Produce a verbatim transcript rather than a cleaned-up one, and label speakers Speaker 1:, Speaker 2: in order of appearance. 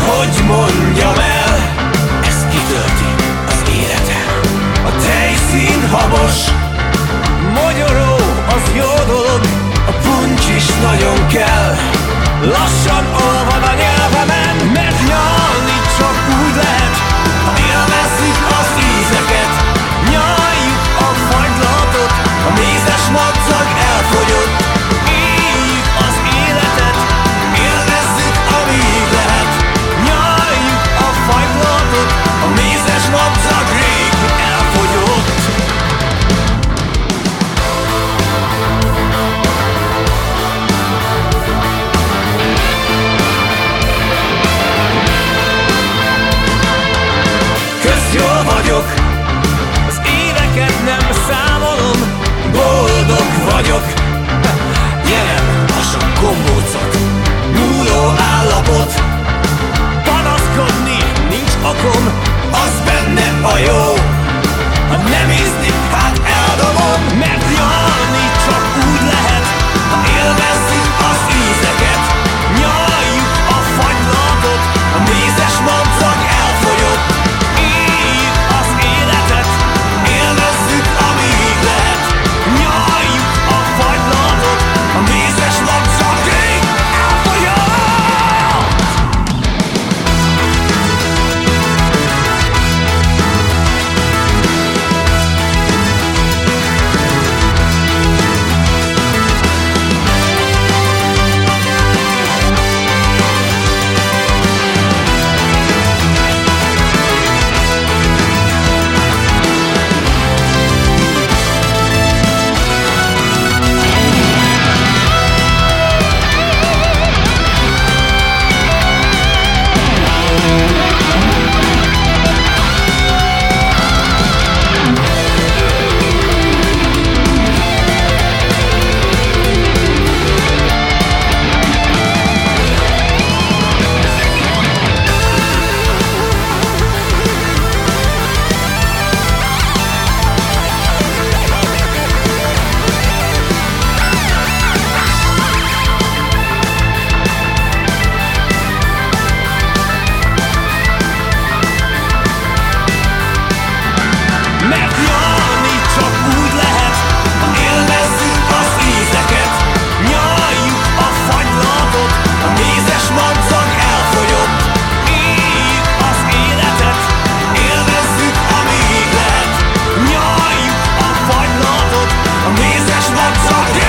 Speaker 1: hogy mondjam el, ez kitölti az életem. A tejszín habos, mogyoró, az jó dolog, a puncs is nagyon kell. Lassan olvad a nyelvemen, mert nyalni csak úgy lehet, ha élvezzük az ízeket. Nyaljuk a fagylatot, a mézes madzag elfogyott. Éljük az életet, élvezzük amíg lehet. Nyaljuk a fagylatot, a mézes madzag rég elfogyott. Közjól vagyok, az éveket nem számolom, boldog vagyok. Gyerem, lassan gombócot, múló állapot. Panaszkodni nincs okom, az benne a jó. Ha nem ízlik, hát eldobom, mert nyalni csak úgy lehet, ha élvezzük az ízeket. Nyaljuk a fagylatot, a mézes madzag elfogyott. Éljük az életet, élvezzük amíg lehet. Nyaljuk a fagylatot, a mézes madzag rég elfogyott. Mert nyalni csak úgy lehet, ha élvezzük az ízeket. Nyaljuk a fagylatot, a mézes madzag elfogyott. Éljük az életet, élvezzük amíg lehet. Nyaljuk a fagylatot, a mézes madzag